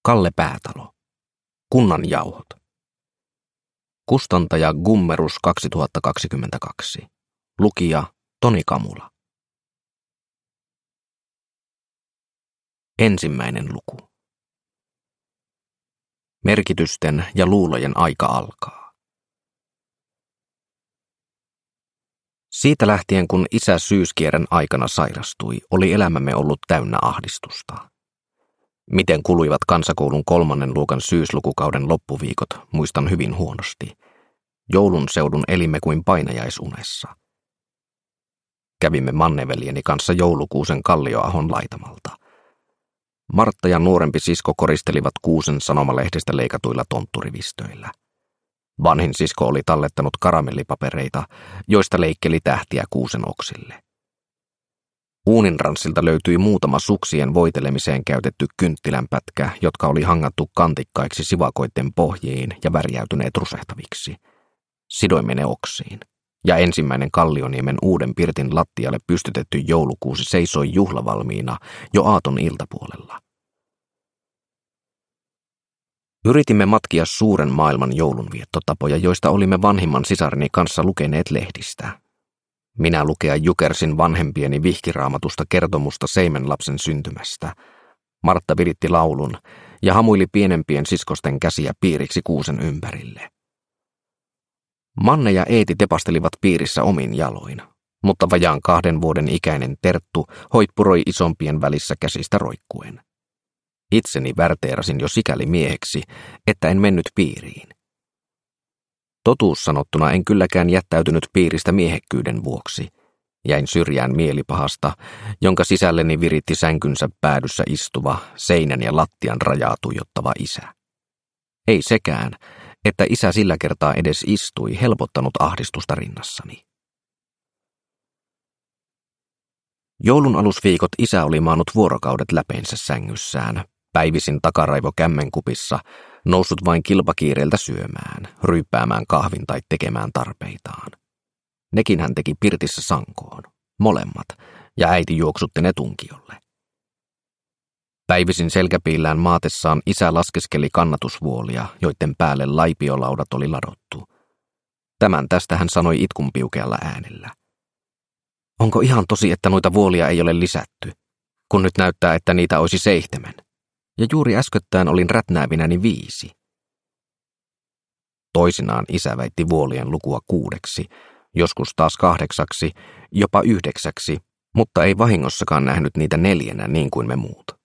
Kalle Päätalo. Kunnanjauhot. Kustantaja Gummerus 2022. Lukija Toni Kamula. Ensimmäinen luku. Merkitysten ja luulojen aika alkaa. Siitä lähtien, kun isä syyskierren aikana sairastui, oli elämämme ollut täynnä ahdistusta. Miten kuluivat kansakoulun 3. luokan syyslukukauden loppuviikot, muistan hyvin huonosti. Joulun seudun elimme kuin painajaisunessa. Kävimme Manneveljeni kanssa joulukuusen Kallioahon laitamalta. Martta ja nuorempi sisko koristelivat Kuusen sanomalehdestä leikatuilla tontturivistöillä. Vanhin sisko oli tallettanut karamellipapereita, joista leikkeli tähtiä kuusen oksille. Uuninranssilta löytyi muutama suksien voitelemiseen käytetty kynttilänpätkä, jotka oli hangattu kantikkaiksi sivakoitten pohjiin ja värjäytyneet rusehtaviksi. Sidoimme ne oksiin, ja ensimmäinen Kallioniemen uuden pirtin lattialle pystytetty joulukuusi seisoi juhlavalmiina jo aaton iltapuolella. Yritimme matkia suuren maailman joulunviettotapoja, joista olimme vanhimman sisareni kanssa lukeneet lehdistä. Minä lukea Jukersin vanhempieni vihkiraamatusta kertomusta Seimenlapsen syntymästä. Martta viritti laulun ja hamuili pienempien siskosten käsiä piiriksi kuusen ympärille. Manne ja Eeti tepastelivat piirissä omin jaloin, mutta vajaan 2 vuoden ikäinen Terttu hoippuroi isompien välissä käsistä roikkuen. Itseni värteerasin jo sikäli mieheksi, että en mennyt piiriin. Totuus sanottuna en kylläkään jättäytynyt piiristä miehekkyyden vuoksi. Jäin syrjään mielipahasta, jonka sisälleni viritti sänkynsä päädyssä istuva, seinän ja lattian rajaa tuijottava isä. Ei sekään, että isä sillä kertaa edes istui, helpottanut ahdistusta rinnassani. Joulun alusviikot isä oli maannut vuorokaudet läpeensä sängyssään, päivisin takaraivo kämmenkupissa, noussut vain kilpakiireeltä syömään, ryyppäämään kahvin tai tekemään tarpeitaan. Nekin hän teki pirtissä sankoon, molemmat, ja äiti juoksutti ne tunkiolle. Päivisin selkäpiillään maatessaan isä laskeskeli kannatusvuolia, joiden päälle laipiolaudat oli ladottu. Tämän tästä hän sanoi itkunpiukealla äänellä. Onko ihan tosi, että noita vuolia ei ole lisätty, kun nyt näyttää, että niitä olisi 7? Ja juuri äskettäin olin rätnäävinäni 5. Toisinaan isä väitti vuolien lukua 6, joskus taas 8, jopa 9, mutta ei vahingossakaan nähnyt niitä 4 niin kuin me muut.